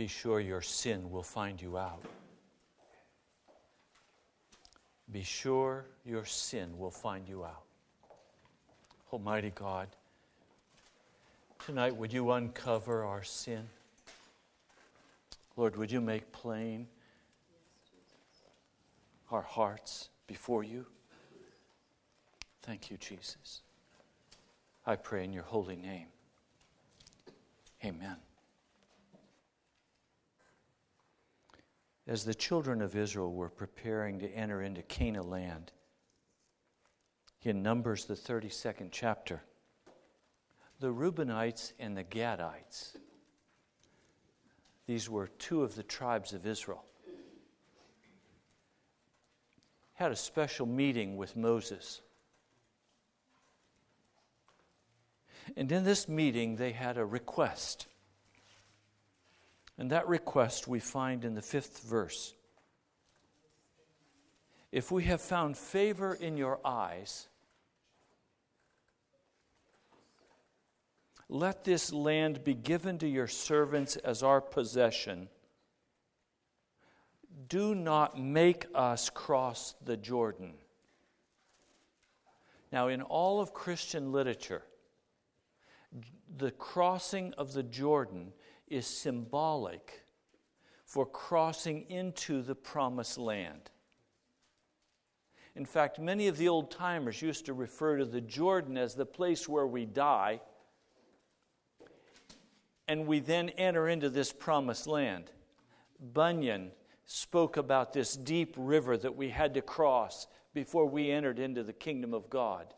be sure your sin will find you out. Be sure your sin will find you out. Almighty God, tonight would you uncover our sin? Lord, would you make plain our hearts before you? Thank you, Jesus. I pray in your holy name. Amen. As the children of Israel were preparing to enter into Canaan land, in Numbers, the 32nd chapter, the Reubenites and the Gadites, these were two of the tribes of Israel, had a special meeting with Moses. And in this meeting, they had a request. And that request we find in the 5th verse. If we have found favor in your eyes, let this land be given to your servants as our possession. Do not make us cross the Jordan. Now, in all of Christian literature, the crossing of the Jordan is symbolic for crossing into the promised land. In fact, many of the old-timers used to refer to the Jordan as the place where we die, and we then enter into this promised land. Bunyan spoke about this deep river that we had to cross before we entered into the kingdom of God.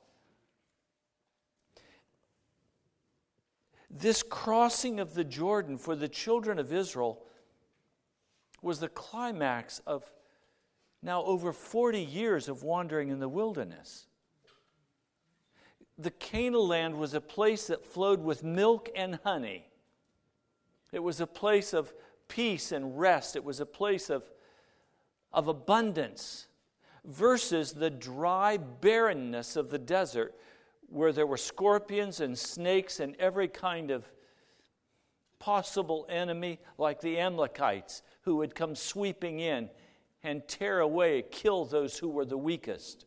This crossing of the Jordan for the children of Israel was the climax of now over 40 years of wandering in the wilderness. The Canaan land was a place that flowed with milk and honey. It was a place of peace and rest. It was a place of abundance versus the dry barrenness of the desert where there were scorpions and snakes and every kind of possible enemy like the Amalekites who would come sweeping in and tear away, kill those who were the weakest.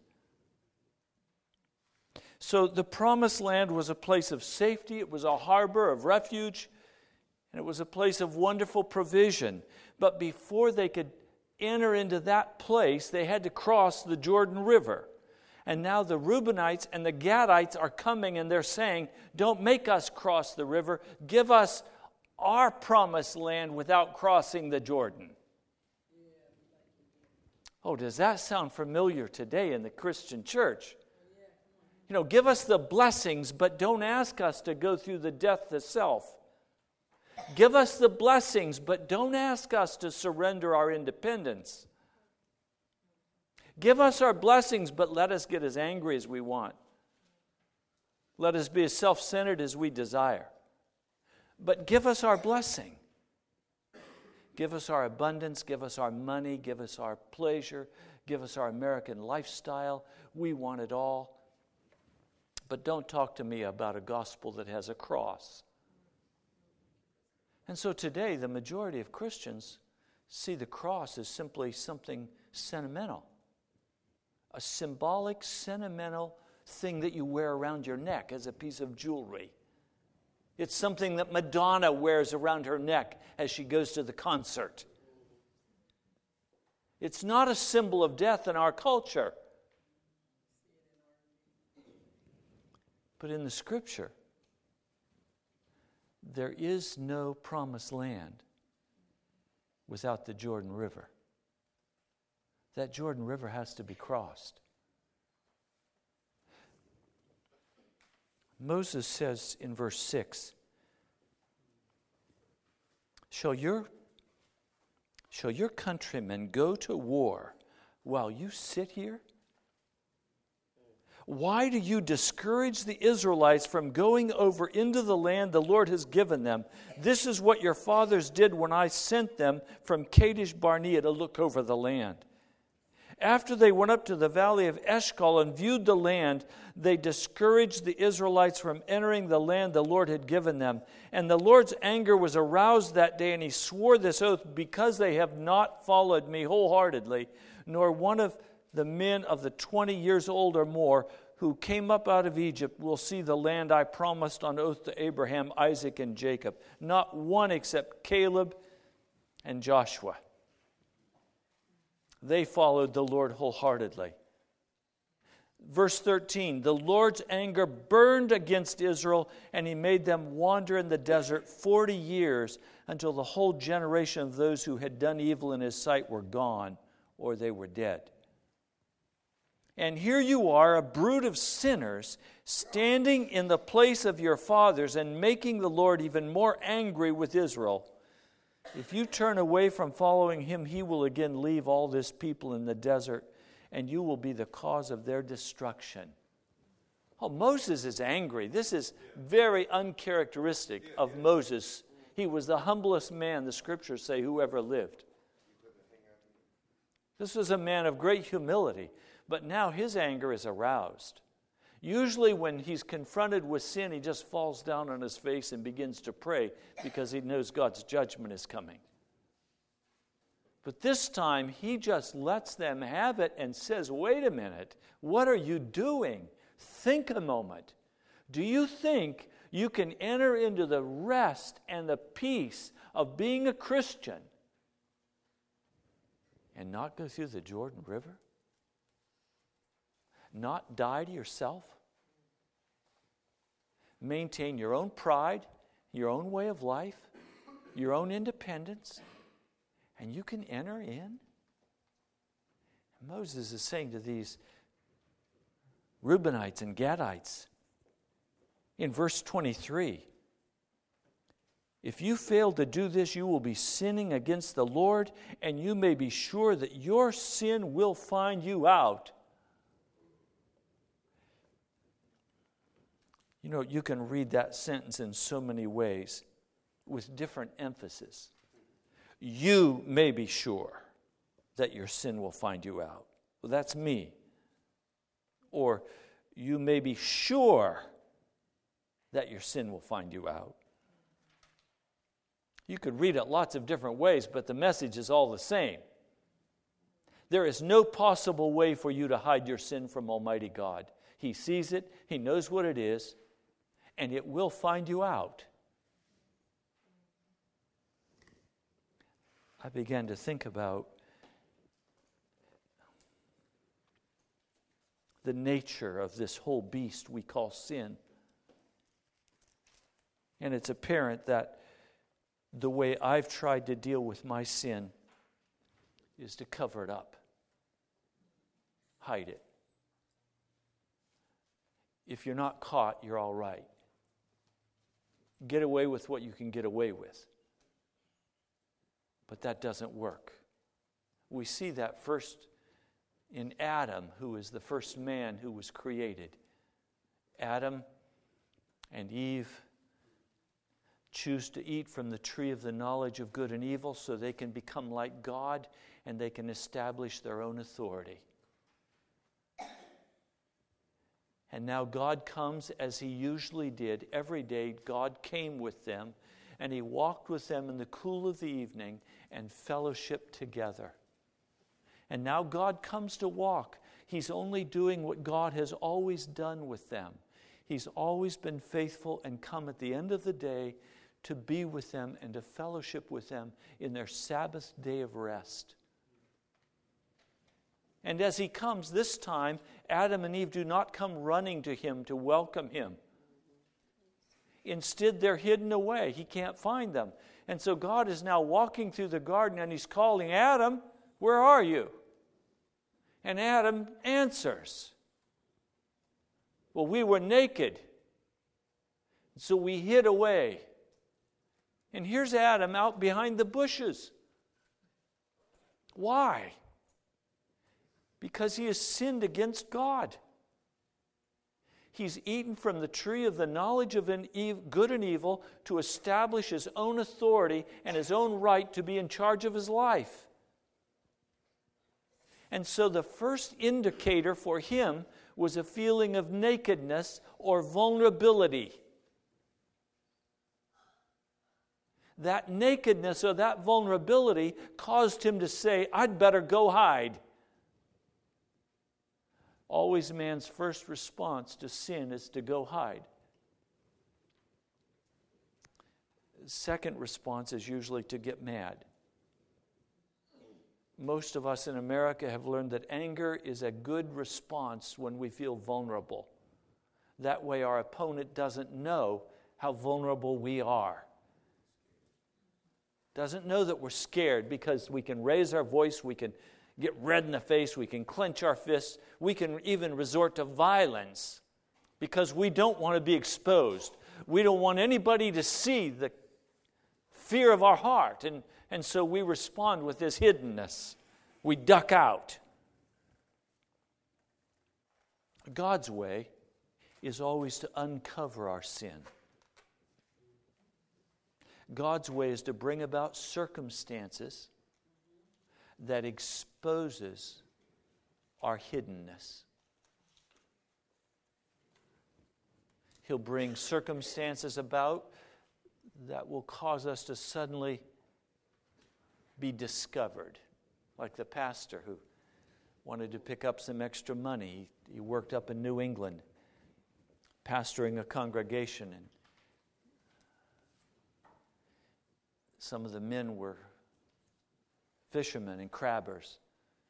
So the promised land was a place of safety. It was a harbor of refuge. And it was a place of wonderful provision. But before they could enter into that place, they had to cross the Jordan River. And now the Reubenites and the Gadites are coming and they're saying, don't make us cross the river. Give us our promised land without crossing the Jordan. Oh, does that sound familiar today in the Christian church? You know, give us the blessings, but don't ask us to go through the death to self. Give us the blessings, but don't ask us to surrender our independence. Give us our blessings, but let us get as angry as we want. Let us be as self-centered as we desire. But give us our blessing. Give us our abundance, give us our money, give us our pleasure, give us our American lifestyle. We want it all. But don't talk to me about a gospel that has a cross. And so today, the majority of Christians see the cross as simply something sentimental. A symbolic, sentimental thing that you wear around your neck as a piece of jewelry. It's something that Madonna wears around her neck as she goes to the concert. It's not a symbol of death in our culture. But in the Scripture, there is no promised land without the Jordan River. That Jordan River has to be crossed. Moses says in verse 6, Shall your countrymen go to war while you sit here? Why do you discourage the Israelites from going over into the land the Lord has given them? This is what your fathers did when I sent them from Kadesh Barnea to look over the land. After they went up to the valley of Eshcol and viewed the land, they discouraged the Israelites from entering the land the Lord had given them. And the Lord's anger was aroused that day, and he swore this oath, because they have not followed me wholeheartedly, nor one of the men of the 20 years old or more who came up out of Egypt will see the land I promised on oath to Abraham, Isaac, and Jacob. Not one except Caleb and Joshua. They followed the Lord wholeheartedly. Verse 13, the Lord's anger burned against Israel, and he made them wander in the desert 40 years until the whole generation of those who had done evil in his sight were gone, or they were dead. And here you are, a brood of sinners, standing in the place of your fathers and making the Lord even more angry with Israel. If you turn away from following him, he will again leave all this people in the desert, and you will be the cause of their destruction. Oh, Moses is angry. This is very uncharacteristic of Moses. He was the humblest man, the scriptures say, who ever lived. This was a man of great humility, but now his anger is aroused. Usually when he's confronted with sin, he just falls down on his face and begins to pray because he knows God's judgment is coming. But this time, he just lets them have it and says, wait a minute, what are you doing? Think a moment. Do you think you can enter into the rest and the peace of being a Christian and not go through the Jordan River? Not die to yourself? Maintain your own pride, your own way of life, your own independence, and you can enter in? And Moses is saying to these Reubenites and Gadites in verse 23, if you fail to do this, you will be sinning against the Lord, and you may be sure that your sin will find you out. You know, you can read that sentence in so many ways with different emphasis. You may be sure that your sin will find you out. Well, that's me. Or you may be sure that your sin will find you out. You could read it lots of different ways, but the message is all the same. There is no possible way for you to hide your sin from Almighty God. He sees it, He knows what it is, and it will find you out. I began to think about the nature of this whole beast we call sin. And it's apparent that the way I've tried to deal with my sin is to cover it up, hide it. If you're not caught, you're all right. Get away with what you can get away with. But that doesn't work. We see that first in Adam, who is the first man who was created. Adam and Eve choose to eat from the tree of the knowledge of good and evil so they can become like God and they can establish their own authority. And now God comes as He usually did. Every day God came with them and He walked with them in the cool of the evening and fellowshiped together. And now God comes to walk. He's only doing what God has always done with them. He's always been faithful and come at the end of the day to be with them and to fellowship with them in their Sabbath day of rest. And as He comes this time, Adam and Eve do not come running to Him to welcome Him. Instead, they're hidden away. He can't find them. And so God is now walking through the garden and He's calling, Adam, where are you? And Adam answers, well, we were naked, so we hid away. And here's Adam out behind the bushes. Why? Because he has sinned against God. He's eaten from the tree of the knowledge of good and evil to establish his own authority and his own right to be in charge of his life. And so the first indicator for him was a feeling of nakedness or vulnerability. That nakedness or that vulnerability caused him to say, I'd better go hide. Always man's first response to sin is to go hide. Second response is usually to get mad. Most of us in America have learned that anger is a good response when we feel vulnerable. That way our opponent doesn't know how vulnerable we are. Doesn't know that we're scared, because we can raise our voice, we can get red in the face, we can clench our fists, we can even resort to violence because we don't want to be exposed. We don't want anybody to see the fear of our heart, and so we respond with this hiddenness. We duck out. God's way is always to uncover our sin. God's way is to bring about circumstances that exposes our hiddenness. He'll bring circumstances about that will cause us to suddenly be discovered. Like the pastor who wanted to pick up some extra money. He worked up in New England, pastoring a congregation, and some of the men were fishermen and crabbers.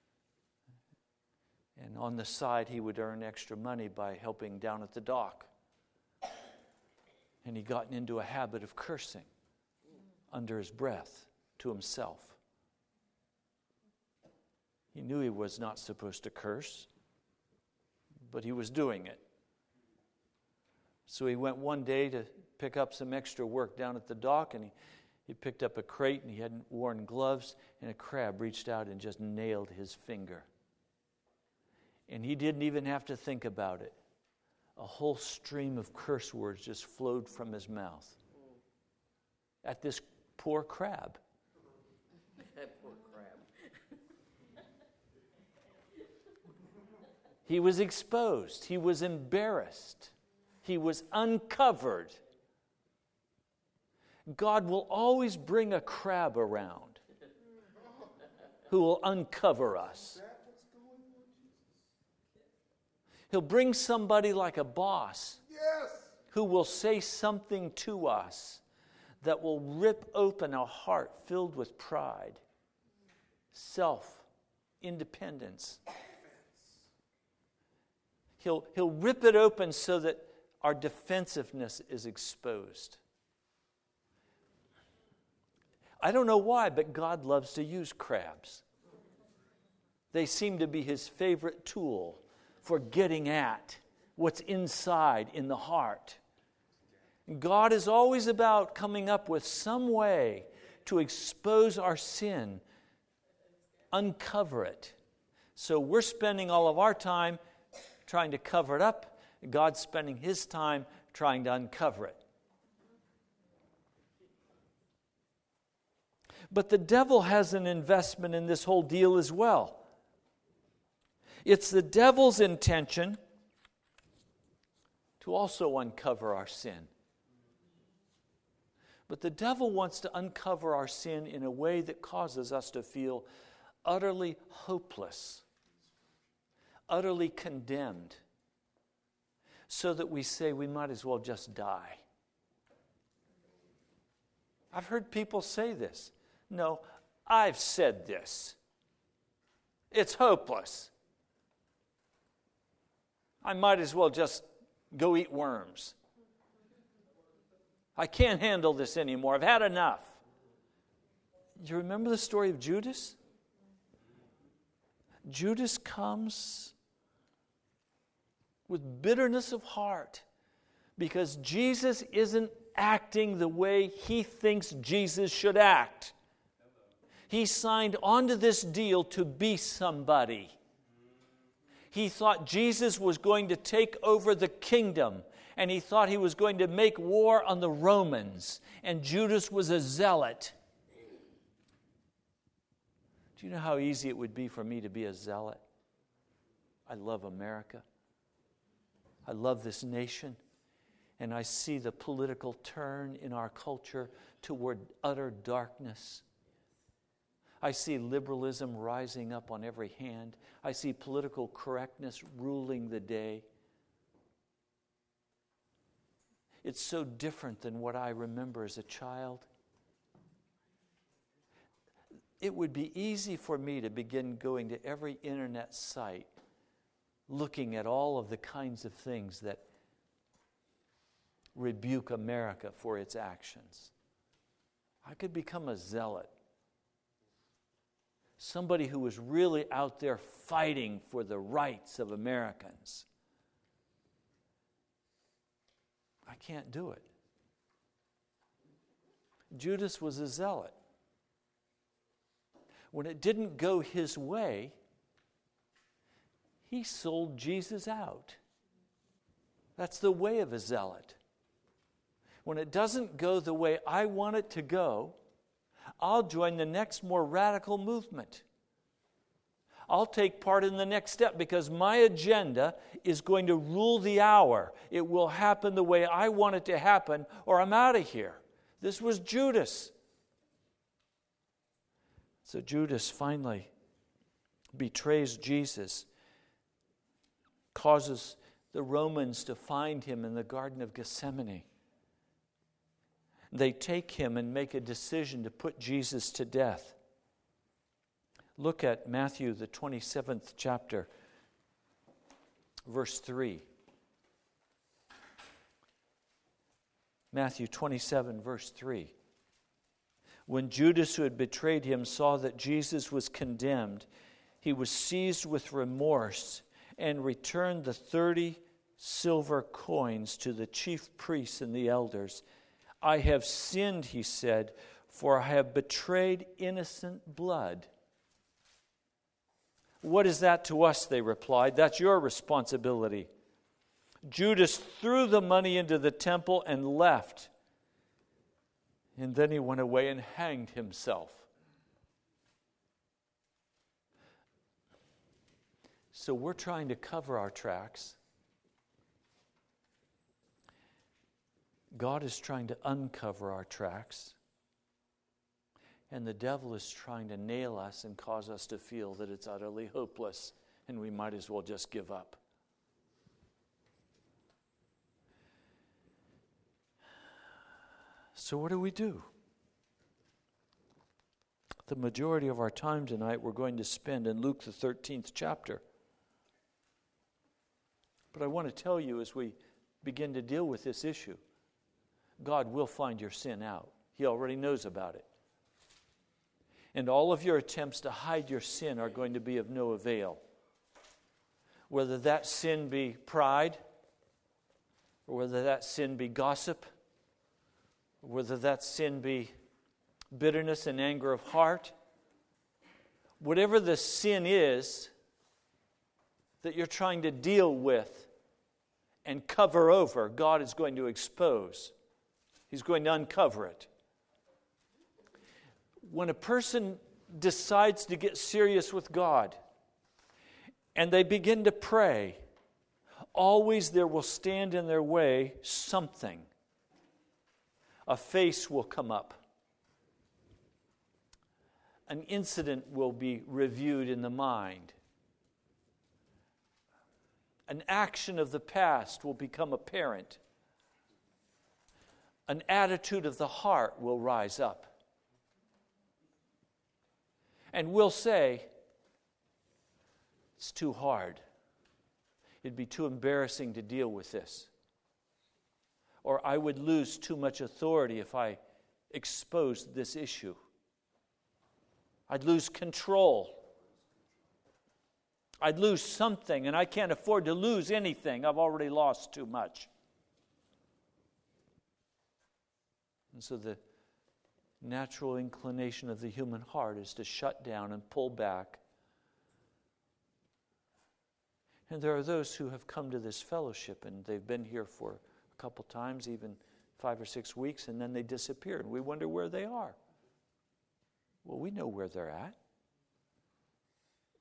And on the side, he would earn extra money by helping down at the dock. And he'd gotten into a habit of cursing under his breath to himself. He knew he was not supposed to curse, but he was doing it. So he went one day to pick up some extra work down at the dock, and he picked up a crate, and he hadn't worn gloves, and a crab reached out and just nailed his finger. And he didn't even have to think about it. A whole stream of curse words just flowed from his mouth at this poor crab. That poor crab. He was exposed. He was embarrassed. He was uncovered. God will always bring a crab around who will uncover us. He'll bring somebody like a boss who will say something to us that will rip open a heart filled with pride, self-independence. He'll rip it open so that our defensiveness is exposed. I don't know why, but God loves to use crabs. They seem to be his favorite tool for getting at what's inside in the heart. God is always about coming up with some way to expose our sin, uncover it. So we're spending all of our time trying to cover it up. God's spending his time trying to uncover it. But the devil has an investment in this whole deal as well. It's the devil's intention to also uncover our sin. But the devil wants to uncover our sin in a way that causes us to feel utterly hopeless, utterly condemned, so that we say we might as well just die. I've heard people say this. No, I've said this. It's hopeless. I might as well just go eat worms. I can't handle this anymore. I've had enough. You remember the story of Judas? Judas comes with bitterness of heart because Jesus isn't acting the way he thinks Jesus should act. He signed onto this deal to be somebody. He thought Jesus was going to take over the kingdom, and he thought he was going to make war on the Romans, and Judas was a zealot. Do you know how easy it would be for me to be a zealot? I love America. I love this nation. And I see the political turn in our culture toward utter darkness. I see liberalism rising up on every hand. I see political correctness ruling the day. It's so different than what I remember as a child. It would be easy for me to begin going to every internet site, looking at all of the kinds of things that rebuke America for its actions. I could become a zealot. Somebody who was really out there fighting for the rights of Americans. I can't do it. Judas was a zealot. When it didn't go his way, he sold Jesus out. That's the way of a zealot. When it doesn't go the way I want it to go, I'll join the next more radical movement. I'll take part in the next step because my agenda is going to rule the hour. It will happen the way I want it to happen, or I'm out of here. This was Judas. So Judas finally betrays Jesus, causes the Romans to find him in the Garden of Gethsemane. They take him and make a decision to put Jesus to death. Look at Matthew, the 27th chapter, verse 3. Matthew 27, verse 3. When Judas, who had betrayed him, saw that Jesus was condemned, he was seized with remorse and returned the 30 silver coins to the chief priests and the elders. I have sinned, he said, for I have betrayed innocent blood. What is that to us, they replied. That's your responsibility. Judas threw the money into the temple and left. And then he went away and hanged himself. So we're trying to cover our tracks. God is trying to uncover our tracks. And the devil is trying to nail us and cause us to feel that it's utterly hopeless and we might as well just give up. So what do we do? The majority of our time tonight we're going to spend in Luke the 13th chapter. But I want to tell you as we begin to deal with this issue, God will find your sin out. He already knows about it. And all of your attempts to hide your sin are going to be of no avail. Whether that sin be pride, or whether that sin be gossip, or whether that sin be bitterness and anger of heart, whatever the sin is that you're trying to deal with and cover over, God is going to expose. He's going to uncover it. When a person decides to get serious with God and they begin to pray, always there will stand in their way something. A face will come up. An incident will be reviewed in the mind. An action of the past will become apparent. An attitude of the heart will rise up. And we'll say, it's too hard. It'd be too embarrassing to deal with this. Or I would lose too much authority if I exposed this issue. I'd lose control. I'd lose something, and I can't afford to lose anything. I've already lost too much. And so the natural inclination of the human heart is to shut down and pull back. And there are those who have come to this fellowship, and they've been here for a couple times, even 5 or 6 weeks, and then they disappear, and we wonder where they are. Well, we know where they're at.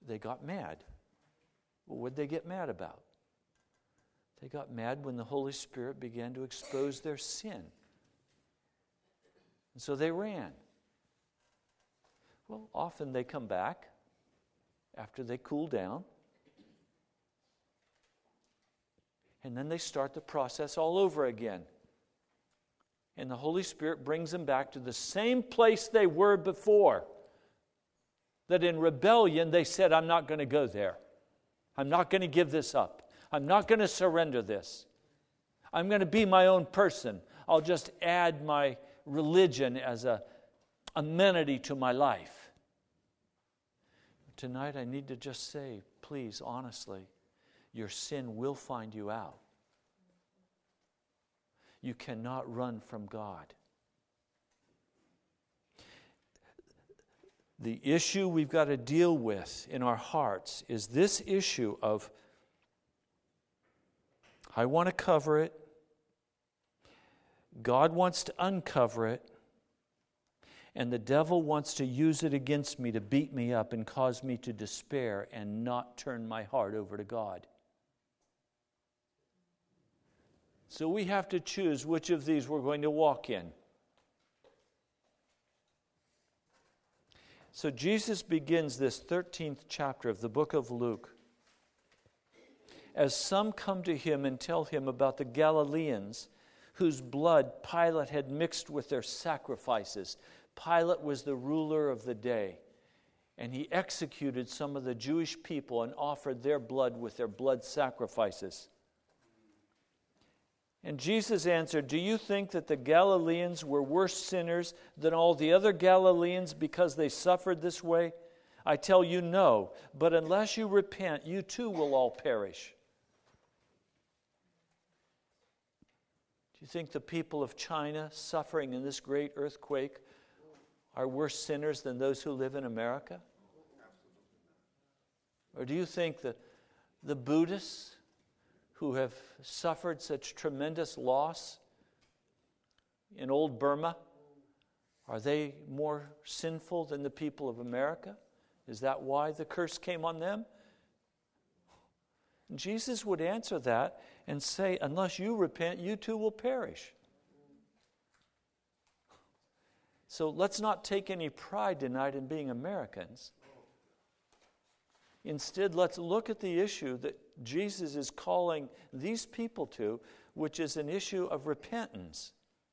they got mad. Well, what did they get mad about? They got mad when the Holy Spirit began to expose their sin. And so they ran. Well, often they come back after they cool down. And then they start the process all over again. And the Holy Spirit brings them back to the same place they were before. That in rebellion they said, I'm not going to go there. I'm not going to give this up. I'm not going to surrender this. I'm going to be my own person. I'll just add my religion as an amenity to my life. Tonight I need to just say, please, honestly, your sin will find you out. You cannot run from God. The issue we've got to deal with in our hearts is this issue of, I want to cover it. God wants to uncover it. And the devil wants to use it against me to beat me up and cause me to despair and not turn my heart over to God. So we have to choose which of these we're going to walk in. So Jesus begins this 13th chapter of the book of Luke as some come to him and tell him about the Galileans whose blood Pilate had mixed with their sacrifices. Pilate was the ruler of the day, and he executed some of the Jewish people and offered their blood with their blood sacrifices. And Jesus answered, do you think that the Galileans were worse sinners than all the other Galileans because they suffered this way? I tell you, no. But unless you repent, you too will all perish. Do you think the people of China suffering in this great earthquake are worse sinners than those who live in America? Or do you think that the Buddhists who have suffered such tremendous loss in old Burma, are they more sinful than the people of America? Is that why the curse came on them? And Jesus would answer that and say, unless you repent, you too will perish. So let's not take any pride tonight in being Americans. Instead, let's look at the issue that Jesus is calling these people to, which is an issue of repentance.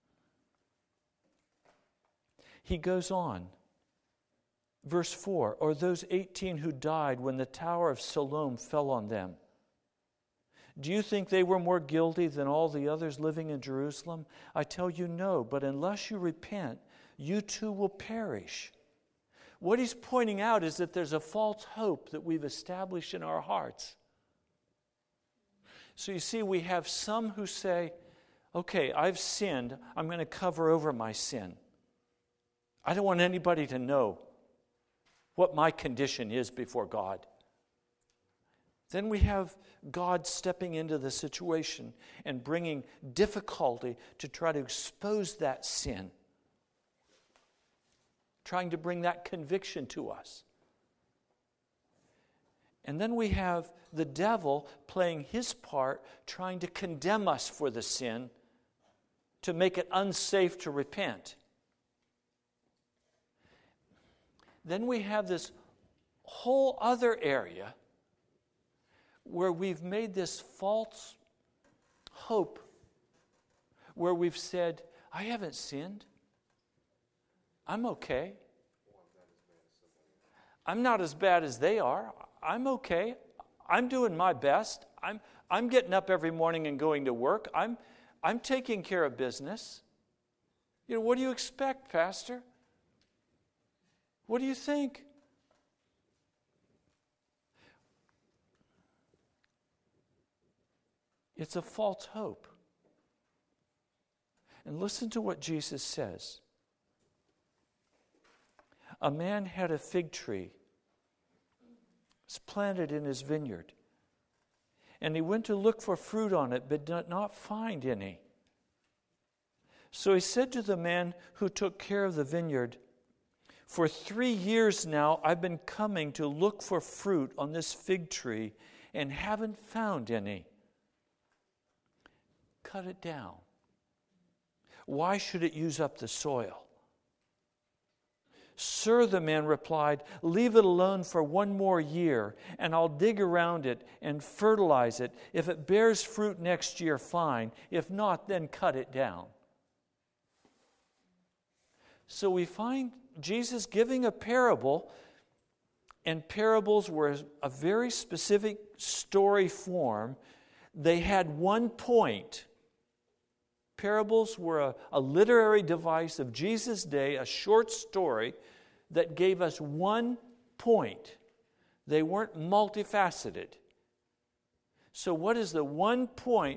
He goes on. Verse 4, or those 18 who died when the tower of Siloam fell on them. Do you think they were more guilty than all the others living in Jerusalem? I tell you no, but unless you repent, you too will perish. What he's pointing out is that there's a false hope that we've established in our hearts. So you see, we have some who say, okay, I've sinned, I'm going to cover over my sin. I don't want anybody to know what my condition is before God. Then we have God stepping into the situation and bringing difficulty to try to expose that sin, trying to bring that conviction to us. And then we have the devil playing his part, trying to condemn us for the sin, to make it unsafe to repent. Then we have this whole other area where we've made this false hope, where we've said, I haven't sinned. I'm okay. I'm not as bad as they are. I'm okay. I'm doing my best. I'm getting up every morning and going to work. I'm taking care of business. You know, what do you expect, Pastor? What do you think? It's a false hope. And listen to what Jesus says. A man had a fig tree. It's planted in his vineyard. And he went to look for fruit on it, but did not find any. So he said to the man who took care of the vineyard, For 3 years now, I've been coming to look for fruit on this fig tree and haven't found any. Cut it down. Why should it use up the soil? Sir, the man replied, leave it alone for 1 more year, and I'll dig around it and fertilize it. If it bears fruit next year, fine. If not, then cut it down. So we find Jesus giving a parable, and parables were a very specific story form. They had one point. Parables were a literary device of Jesus' day, a short story that gave us one point. They weren't multifaceted. So what is the one point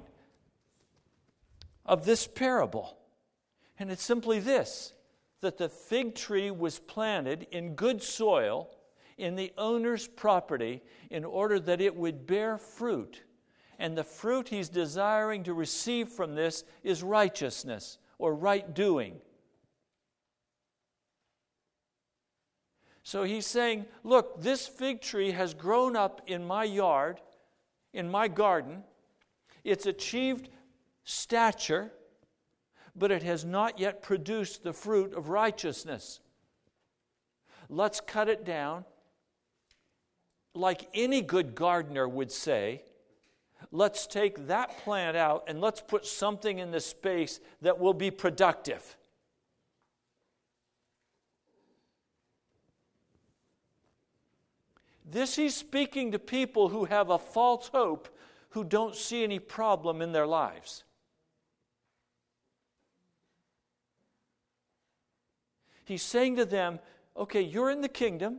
of this parable? And it's simply this, that the fig tree was planted in good soil in the owner's property in order that it would bear fruit. And the fruit he's desiring to receive from this is righteousness or right doing. So he's saying, look, this fig tree has grown up in my yard, in my garden. It's achieved stature, but it has not yet produced the fruit of righteousness. Let's cut it down. Like any good gardener would say, let's take that plant out and let's put something in the space that will be productive. This he's speaking to people who have a false hope, who don't see any problem in their lives. He's saying to them, okay, you're in the kingdom.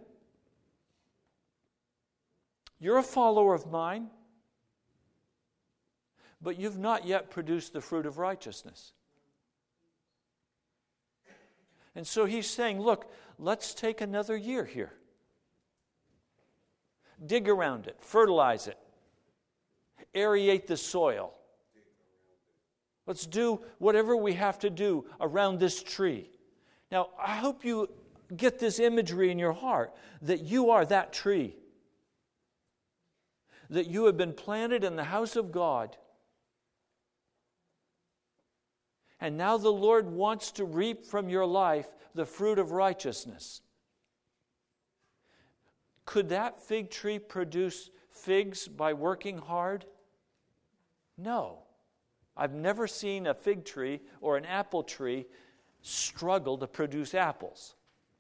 You're a follower of mine. But you've not yet produced the fruit of righteousness. And so he's saying, look, let's take another year here. Dig around it, fertilize it, aerate the soil. Let's do whatever we have to do around this tree. Now, I hope you get this imagery in your heart that you are that tree. That you have been planted in the house of God. And now the Lord wants to reap from your life the fruit of righteousness. Could that fig tree produce figs by working hard? No. I've never seen a fig tree or an apple tree struggle to produce apples.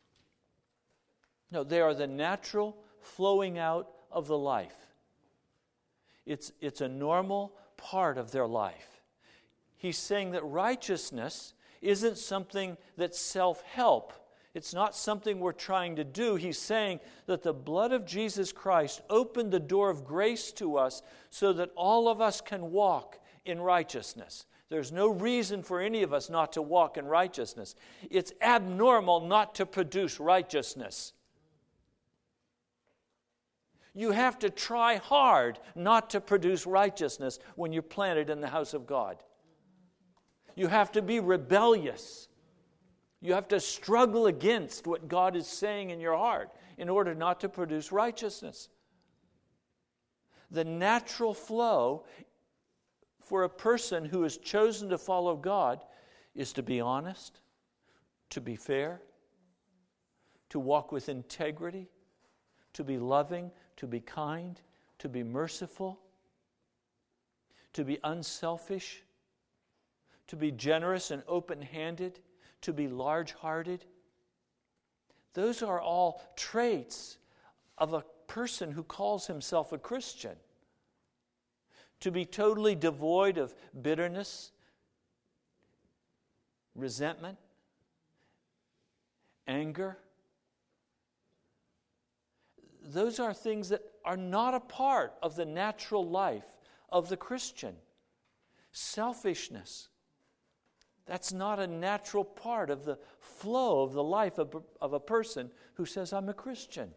No, they are the natural flowing out of the life. It's a normal part of their life. He's saying that righteousness isn't something that's self-help. It's not something we're trying to do. He's saying that the blood of Jesus Christ opened the door of grace to us so that all of us can walk in righteousness. There's no reason for any of us not to walk in righteousness. It's abnormal not to produce righteousness. You have to try hard not to produce righteousness when you're planted in the house of God. You have to be rebellious. You have to struggle against what God is saying in your heart in order not to produce righteousness. The natural flow for a person who has chosen to follow God is to be honest, to be fair, to walk with integrity, to be loving, to be kind, to be merciful, to be unselfish, to be generous and open-handed, to be large-hearted. Those are all traits of a person who calls himself a Christian. To be totally devoid of bitterness, resentment, anger. Those are things that are not a part of the natural life of the Christian. Selfishness. That's not a natural part of the flow of the life of a person who says, I'm a Christian.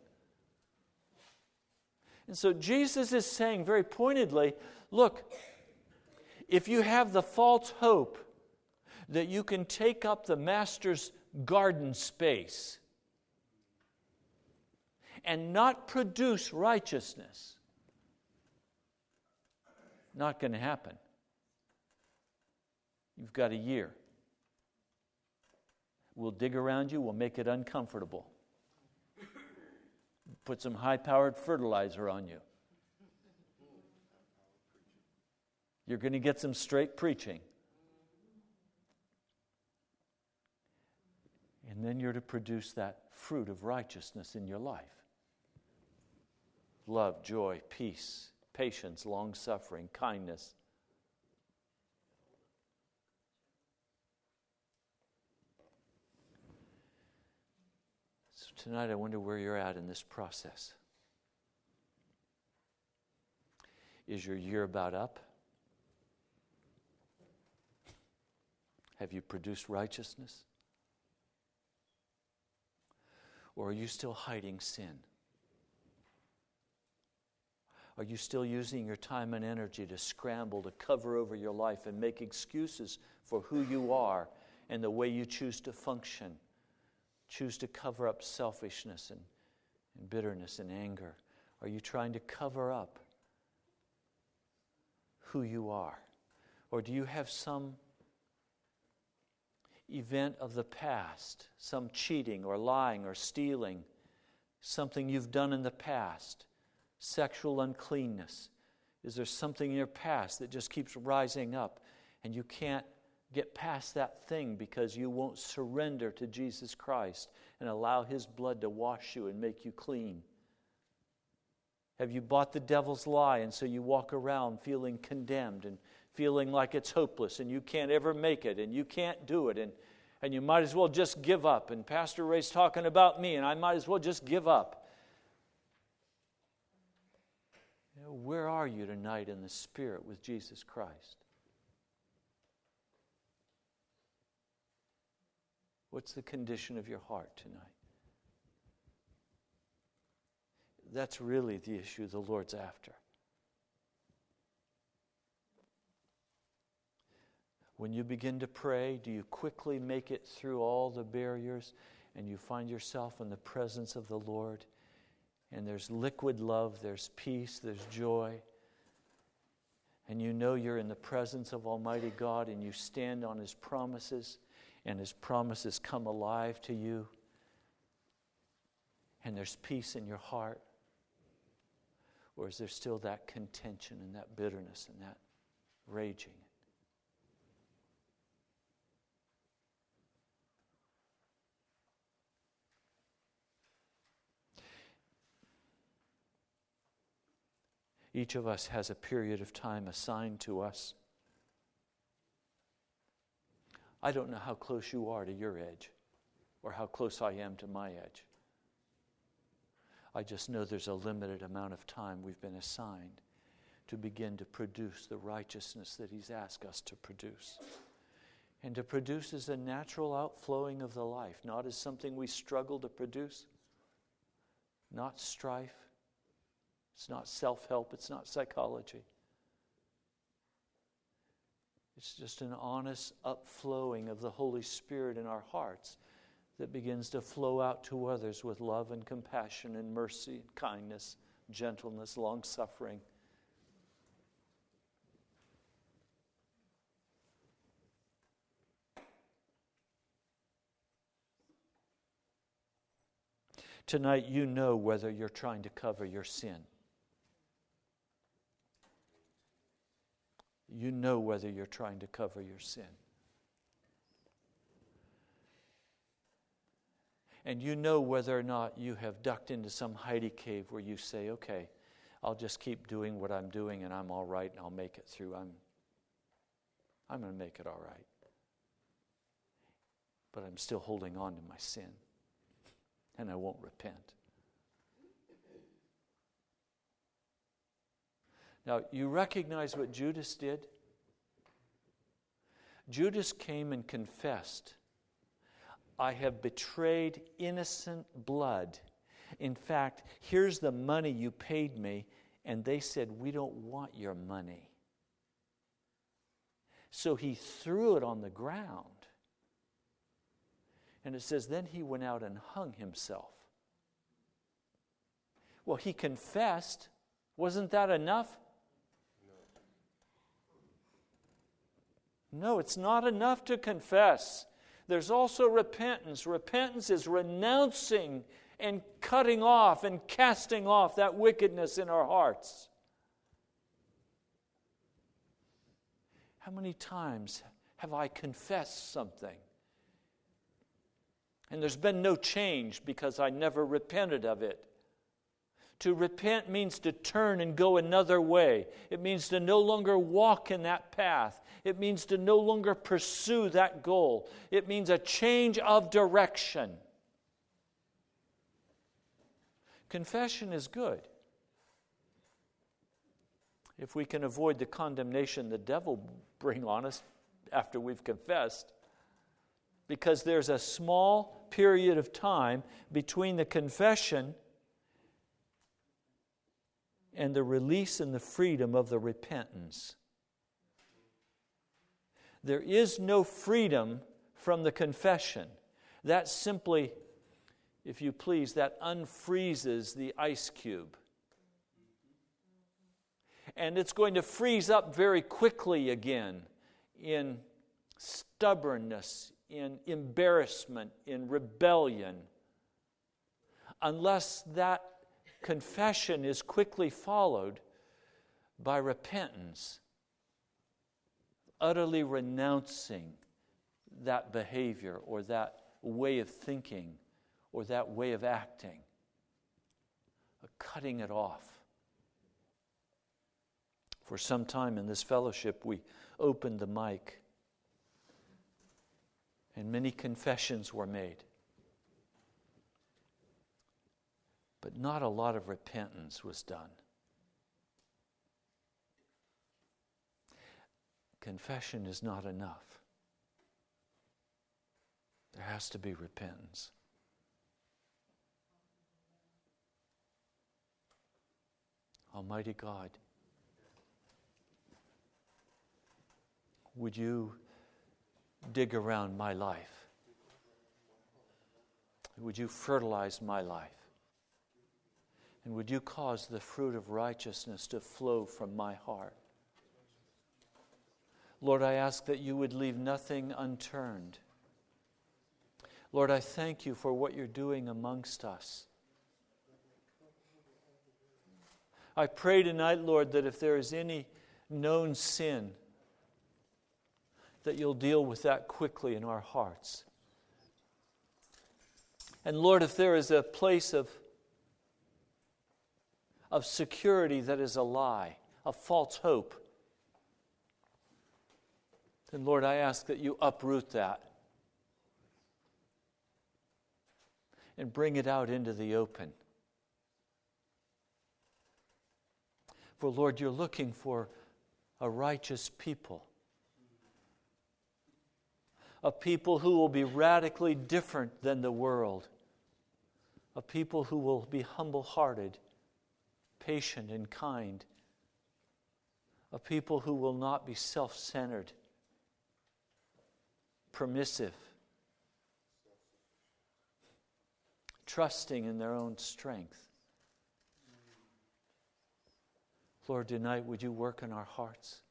And so Jesus is saying very pointedly, look, if you have the false hope that you can take up the master's garden space, and not produce righteousness. Not going to happen. You've got a year. We'll dig around you. We'll make it uncomfortable. Put some high-powered fertilizer on you. You're going to get some straight preaching. And then you're to produce that fruit of righteousness in your life. Love, joy, peace, patience, long-suffering, kindness. So tonight I wonder where you're at in this process. Is your year about up? Have you produced righteousness? Or are you still hiding sin? Are you still using your time and energy to scramble, to cover over your life and make excuses for who you are and the way you choose to function? Choose to cover up selfishness and bitterness and anger? Are you trying to cover up who you are? Or do you have some event of the past, some cheating or lying or stealing, something you've done in the past, sexual uncleanness? Is there something in your past that just keeps rising up and you can't get past that thing because you won't surrender to Jesus Christ and allow His blood to wash you and make you clean? Have you bought the devil's lie and so you walk around feeling condemned and feeling like it's hopeless and you can't ever make it and you can't do it and you might as well just give up, and Pastor Ray's talking about me and I might as well just give up? You know, where are you tonight in the Spirit with Jesus Christ? What's the condition of your heart tonight? That's really the issue the Lord's after. When you begin to pray, do you quickly make it through all the barriers and you find yourself in the presence of the Lord? And there's liquid love, there's peace, there's joy. And you know you're in the presence of Almighty God and you stand on His promises and His promises come alive to you. And there's peace in your heart. Or is there still that contention and that bitterness and that raging? Each of us has a period of time assigned to us. I don't know how close you are to your edge or how close I am to my edge. I just know there's a limited amount of time we've been assigned to begin to produce the righteousness that He's asked us to produce. And to produce is a natural outflowing of the life, not as something we struggle to produce, not strife. It's not self-help. It's not psychology. It's just an honest upflowing of the Holy Spirit in our hearts that begins to flow out to others with love and compassion and mercy, kindness, gentleness, long-suffering. Tonight, you know whether you're trying to cover your sin. You know whether you're trying to cover your sin. And you know whether or not you have ducked into some hidey cave where you say, okay, I'll just keep doing what I'm doing and I'm all right and I'll make it through. I'm going to make it all right. But I'm still holding on to my sin and I won't repent. Now, you recognize what Judas did? Judas came and confessed, I have betrayed innocent blood. In fact, here's the money you paid me. And they said, we don't want your money. So he threw it on the ground. And it says, then he went out and hung himself. Well, he confessed. Wasn't that enough? No, it's not enough to confess. There's also repentance. Repentance is renouncing and cutting off and casting off that wickedness in our hearts. How many times have I confessed something? And there's been no change because I never repented of it. To repent means to turn and go another way. It means to no longer walk in that path. It means to no longer pursue that goal. It means a change of direction. Confession is good. If we can avoid the condemnation the devil bring on us after we've confessed, because there's a small period of time between the confession and the release and the freedom of the repentance. There is no freedom from the confession. That simply, if you please, that unfreezes the ice cube. And it's going to freeze up very quickly again in stubbornness, in embarrassment, in rebellion, unless that confession is quickly followed by repentance, utterly renouncing that behavior or that way of thinking or that way of acting, cutting it off. For some time in this fellowship, we opened the mic, and many confessions were made. But not a lot of repentance was done. Confession is not enough. There has to be repentance. Almighty God, would you dig around my life? Would you fertilize my life? And would you cause the fruit of righteousness to flow from my heart? Lord, I ask that you would leave nothing unturned. Lord, I thank you for what you're doing amongst us. I pray tonight, Lord, that if there is any known sin, that you'll deal with that quickly in our hearts. And Lord, if there is a place of security that is a lie, a false hope, then Lord, I ask that you uproot that and bring it out into the open. For Lord, you're looking for a righteous people. A people who will be radically different than the world. A people who will be humble-hearted, patient and kind. A people who will not be self-centered, permissive, trusting in their own strength. Lord, tonight would you work in our hearts?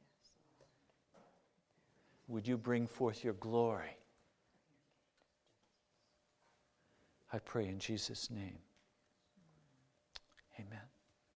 Would you bring forth your glory? I pray in Jesus' name. Amen.